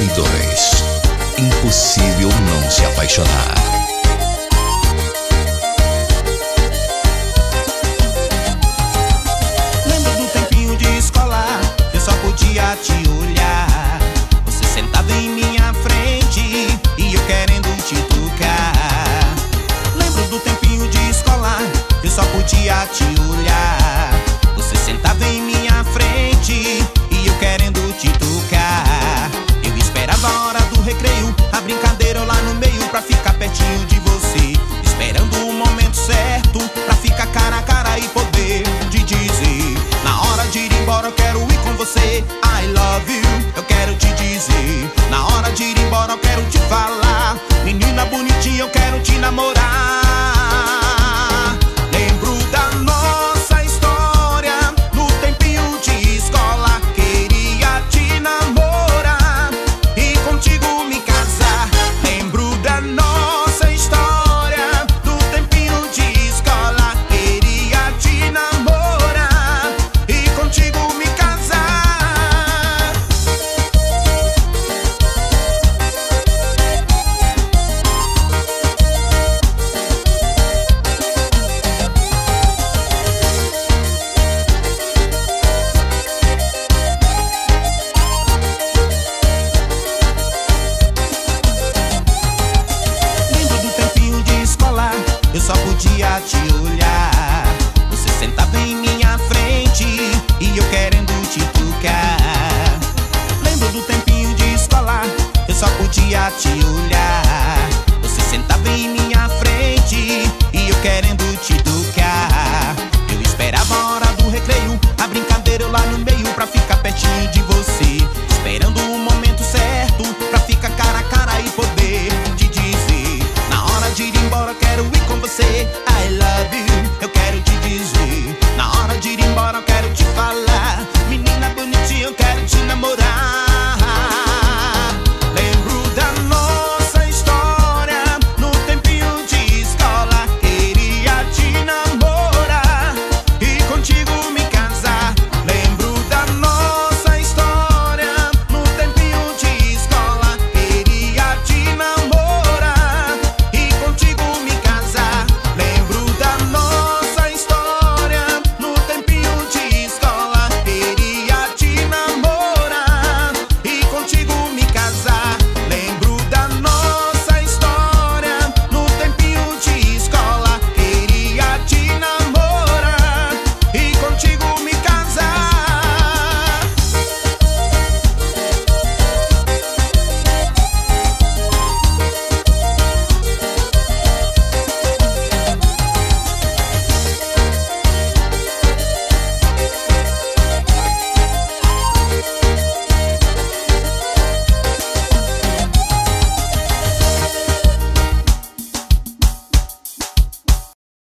2002. Impossível não se apaixonar. Lembro do tempinho de escola, eu só podia te olhar. Você sentado em minha frente e eu querendo te tocar. Lembro do tempinho de escola, eu só podia te olhar. Você sentado em minha frente e eu querendo te tocar. Eu esperava a hora do recreio, a brincadeira lá no meio pra ficar